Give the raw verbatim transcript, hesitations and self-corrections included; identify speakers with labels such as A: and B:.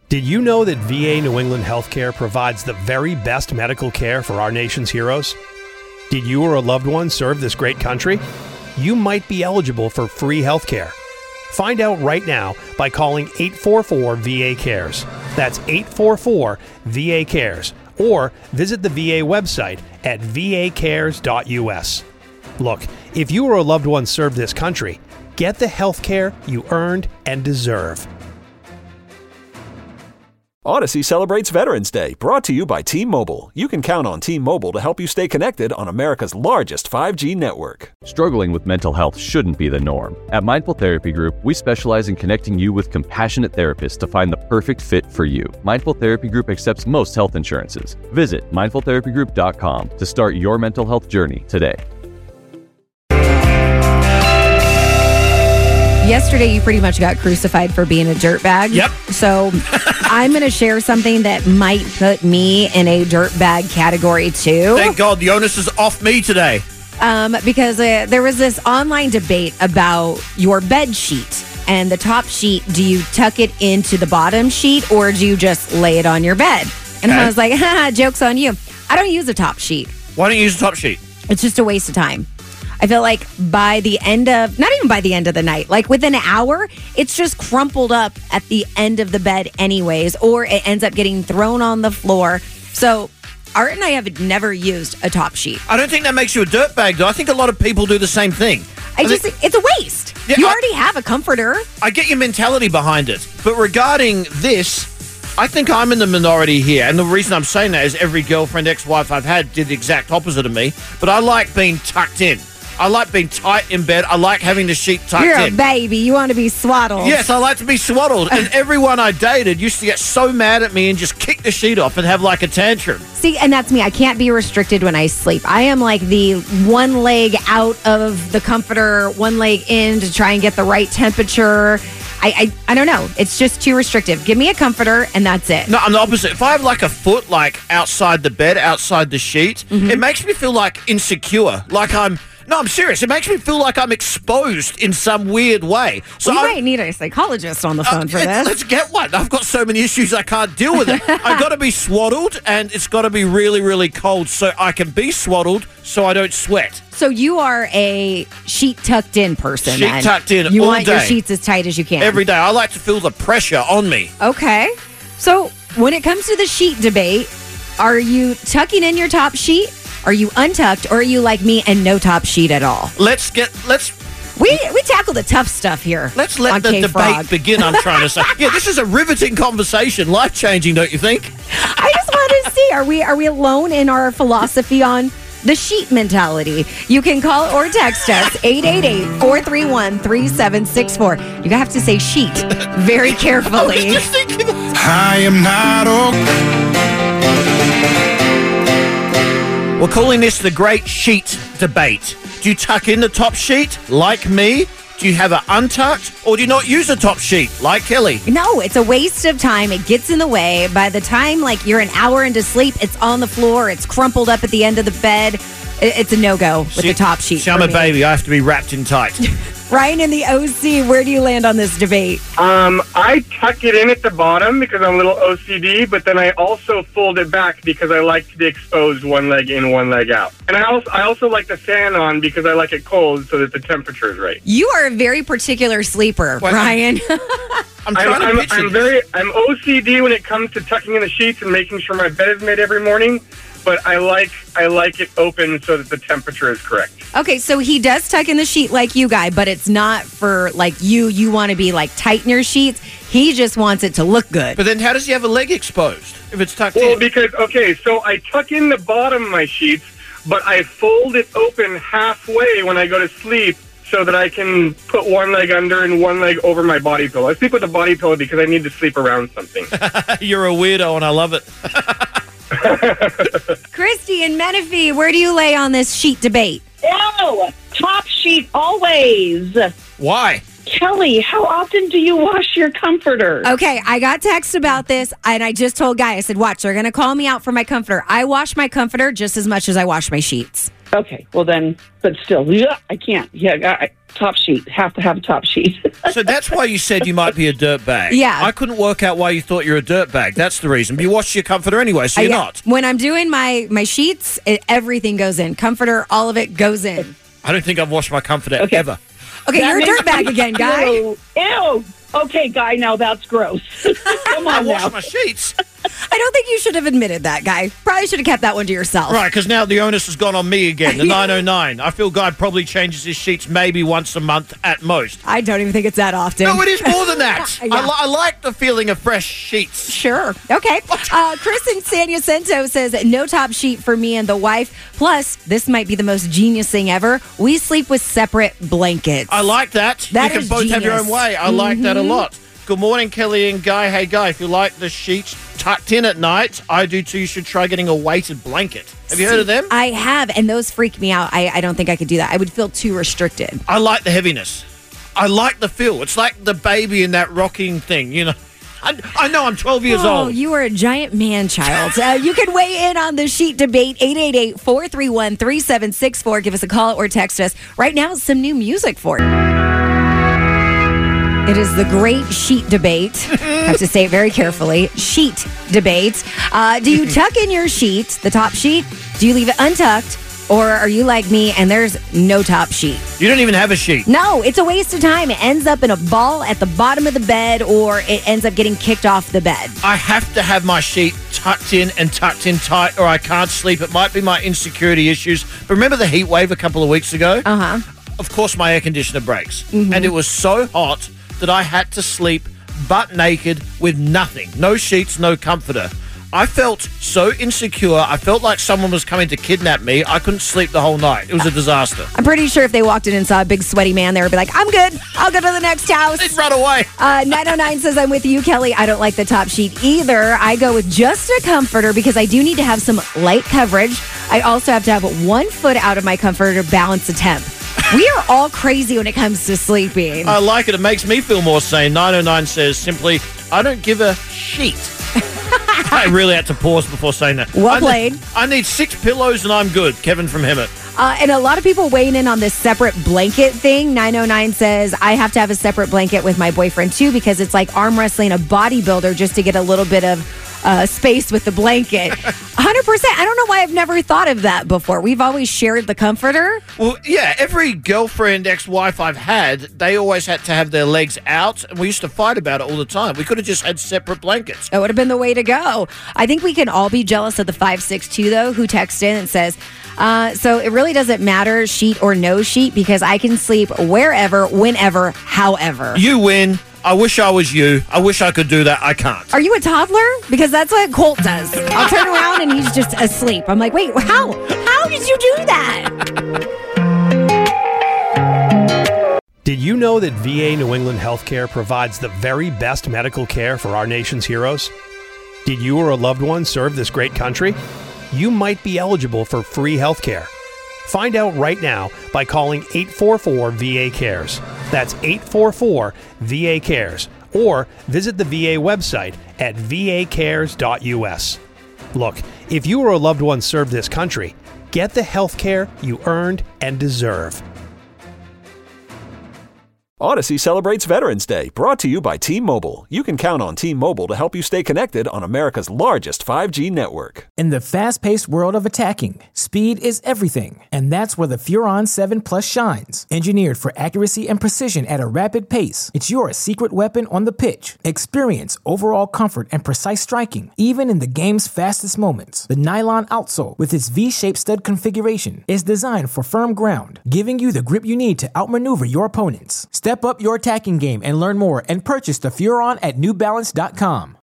A: Did you know that V A New England Healthcare provides the very best medical care for our nation's heroes? Did you or a loved one serve this great country? You might be eligible for free healthcare. Find out right now by calling eight four four V A cares. That's eight four four V A cares. Or visit the V A website at v a cares dot u s. Look, if you or a loved one served this country, get the health care you earned and deserve.
B: Odyssey celebrates Veterans Day, brought to you by T-Mobile. You can count on T-Mobile to help you stay connected on America's largest five G network.
C: Struggling with mental health shouldn't be the norm. At Mindful Therapy Group, we specialize in connecting you with compassionate therapists to find the perfect fit for you. Mindful Therapy Group accepts most health insurances. Visit mindful therapy group dot com to start your mental health journey today.
D: Yesterday, you pretty much got crucified for being a dirtbag.
E: Yep.
D: So I'm going to share something that might put me in a dirtbag category too.
E: Thank God the onus is off me today.
D: Um, because uh, there was this online debate about your bed sheet and the top sheet. Do you tuck it into the bottom sheet or do you just lay it on your bed? And
E: Okay.
D: I was like, haha, joke's on you. I don't use a top sheet.
E: Why don't you use a top sheet?
D: It's just a waste of time. I feel like by the end of, not even by the end of the night, like within an hour, it's just crumpled up at the end of the bed anyways, or it ends up getting thrown on the floor. So Art and I have never used a top sheet.
E: I don't think that makes you a dirtbag, though. I think a lot of people do the same thing.
D: I,
E: I
D: just,
E: think-
D: it's a waste.
E: Yeah,
D: you
E: I-
D: already have a comforter.
E: I get your mentality behind it. But regarding this, I think I'm in the minority here. And the reason I'm saying that is every girlfriend, ex-wife I've had did the exact opposite of me. But I like being tucked in. I like being tight in bed. I like having the sheet tucked
D: You're
E: in.
D: a baby. You want to be swaddled.
E: Yes, I like to be swaddled. And everyone I dated used to get so mad at me and just kick the sheet off and have like a tantrum.
D: See, and that's me. I can't be restricted when I sleep. I am like the one leg out of the comforter, one leg in to try and get the right temperature. I, I I don't know. It's just too restrictive. Give me a comforter and that's it.
E: No, I'm the opposite. If I have like a foot like outside the bed, outside the sheet,
D: Mm-hmm.
E: it makes me feel like insecure. Like I'm, no, I'm serious. It makes me feel like I'm exposed in some weird way. So
D: we
E: I'm-
D: might need a psychologist on the phone
E: Uh,
D: for
E: it-
D: this.
E: Let's get one. I've got so many issues I can't deal with it. I've got to be swaddled and it's got to be really, really cold so I can be swaddled so I don't sweat.
D: So you are a sheet tucked in person.
E: Sheet
D: then.
E: tucked in
D: You
E: all
D: want your
E: day.
D: sheets as tight as you can.
E: Every day. I like to feel the pressure on me.
D: Okay. So when it comes to the sheet debate, are you tucking in your top sheet? Are you untucked, or are you like me and no top sheet at all?
E: Let's get, let's,
D: We we tackle the tough stuff here.
E: let's let
D: on
E: the
D: K-Frog.
E: debate begin, I'm trying to say. Yeah, this is a riveting conversation. Life-changing, don't you think?
D: I just wanted to see, are we are we alone in our philosophy on the sheet mentality? You can call or text us eight eight eight, four three one, three seven six four. You have to say sheet very carefully.
E: Just thinking
F: I am not okay.
E: We're calling this the Great Sheet Debate. Do you tuck in the top sheet, like me? Do you have it untucked? Or do you not use a top sheet, like Kelly?
D: No, it's a waste of time. It gets in the way. By the time like you're an hour into sleep, it's on the floor. It's crumpled up at the end of the bed. It- It's a no-go with the top sheet.
E: See, I'm
D: for
E: a
D: me.
E: baby. I have to be wrapped in tight.
D: Ryan in the O C, where do you land on this debate?
G: Um, I tuck it in at the bottom because I'm a little O C D, but then I also fold it back because I like to be exposed one leg in, one leg out. And I also I also like the fan on because I like it cold so that the temperature is right.
D: You are a very particular sleeper,
E: Well,
D: Ryan.
E: I'm
G: I'm,
E: trying to
G: I'm,
E: picture
G: I'm
E: this.
G: very I'm O C D when it comes to tucking in the sheets and making sure my bed is made every morning. But I like I like it open so that the temperature is correct.
D: Okay, so he does tuck in the sheet like you, guy, but it's not for like you. You want to be like tight in your sheets. He just wants it to look good.
E: But then how does he have a leg exposed if it's tucked
G: Well,
E: in?
G: because, okay, so I tuck in the bottom of my sheets, but I fold it open halfway when I go to sleep so that I can put one leg under and one leg over my body pillow. I sleep with a body pillow because I need to sleep around something.
E: You're a weirdo and I love it.
D: Christy and Menifee, where do you lay on this sheet debate?
H: Oh, top sheet always.
E: Why?
H: Kelly, how often do you wash your comforter?
D: Okay, I got text about this, and I just told Guy, I said, watch, they're going to call me out for my comforter. I wash my comforter just as much as I wash my sheets.
H: Okay, well then, but still, yeah, I can't. Yeah, I, top sheet. Have to have a top sheet.
E: So that's why you said you might be a dirtbag.
D: Yeah.
E: I couldn't work out why you thought you're a dirtbag. That's the reason. But you wash your comforter anyway, so you're
D: I-
E: not.
D: When I'm doing my, my sheets, it, everything goes in. Comforter, all of it goes in.
E: I don't think I've washed my comforter
H: Okay.
E: ever.
D: Okay,
H: That
D: you're a
H: makes-
D: dirtbag again, guy.
H: Ew. Ew. Okay, guy, now that's gross. Come
E: I
H: on
E: wash
H: now.
E: my sheets.
D: I don't think you should have admitted that, guy. Probably should have kept that one to yourself.
E: Right, because now the onus has gone on me again, the nine oh nine. I feel Guy probably changes his sheets maybe once a month at most.
D: I don't even think it's that often.
E: No, it is more than that.
D: Yeah.
E: I, li- I like the feeling of fresh sheets.
D: Sure. Okay. Uh, Chris in San Jacinto says, no top sheet for me and the wife. Plus, this might be the most genius thing ever. We sleep with separate blankets.
E: I like that.
D: That
E: you can
D: is
E: both have your
D: genius.
E: own way. I like that a lot. Good morning, Kelly and Guy. Hey, Guy, if you like the sheets tucked in at night, I do too. You should try getting a weighted blanket. Have you heard of them?
D: I have, and those freak me out. I, I don't think I could do that. I would feel too restricted.
E: I like the heaviness. I like the feel. It's like the baby in that rocking thing, you know. I, I know I'm twelve years
D: Oh,
E: old.
D: you are a giant man child. uh, you can weigh in on the sheet debate, eight eight eight, four three one, three seven six four. Give us a call or text us. Right now, some new music for you. It is the great sheet debate. I have to say it very carefully. Sheet debate. Uh, do you tuck in your sheet, the top sheet? Do you leave it untucked? Or are you like me and there's no top sheet?
E: You don't even have a sheet.
D: No, it's a waste of time. It ends up in a ball at the bottom of the bed or it ends up getting kicked off the bed.
E: I have to have my sheet tucked in and tucked in tight or I can't sleep. It might be my insecurity issues. But remember the heat wave a couple of weeks ago?
D: Uh-huh.
E: Of course, my air conditioner breaks.
D: Mm-hmm.
E: And it was so hot that I had to sleep butt naked with nothing. No sheets, no comforter. I felt so insecure. I felt like someone was coming to kidnap me. I couldn't sleep the whole night. It was a disaster.
D: I'm pretty sure if they walked in and saw a big sweaty man, they would be like, I'm good. I'll go to the next house.
E: They'd run away.
D: Uh, nine oh nine says, I'm with you, Kelly. I don't like the top sheet either. I go with just a comforter because I do need to have some light coverage. I also have to have one foot out of my comforter to balance the temp. We are all crazy when it comes to sleeping.
E: I like it. It makes me feel more sane. nine oh nine says simply, I don't give a sheet. I really had to pause before saying that.
D: Well
E: I
D: played.
E: Need, I need six pillows and I'm good. Kevin from Hemet.
D: Uh, and a lot of people weighing in on this separate blanket thing. nine oh nine says, I have to have a separate blanket with my boyfriend too because it's like arm wrestling a bodybuilder just to get a little bit of uh, space with the blanket. one hundred percent. I don't know why I've never thought of that before. We've always shared the comforter.
E: Well, yeah, every girlfriend, ex-wife I've had, they always had to have their legs out, and we used to fight about it all the time. We could have just had separate blankets.
D: That would have been the way to go. I think we can all be jealous of the five six two, though, who texts in and says, uh, so it really doesn't matter, sheet or no sheet, because I can sleep wherever, whenever, however.
E: You win. I wish I was you. I wish I could do that. I can't.
D: Are you a toddler? Because that's what Colt does. I'll turn around and he's just asleep. I'm like, wait, how? How did you do that?
A: Did you know that V A New England Healthcare provides the very best medical care for our nation's heroes? Did you or a loved one serve this great country? You might be eligible for free healthcare. Find out right now by calling eight four four V A cares. That's eight four four V A cares. Or visit the V A website at v a cares dot u s. Look, if you or a loved one served this country, get the health care you earned and deserve.
B: Odyssey celebrates Veterans Day, brought to you by T-Mobile. You can count on T-Mobile to help you stay connected on America's largest five G network.
I: In the fast-paced world of attacking, speed is everything, and that's where the Furon seven Plus shines. Engineered for accuracy and precision at a rapid pace, it's your secret weapon on the pitch. Experience overall comfort and precise striking, even in the game's fastest moments. The nylon outsole, with its V-shaped stud configuration, is designed for firm ground, giving you the grip you need to outmaneuver your opponents. Step up your attacking game and learn more and purchase the Furon at new balance dot com.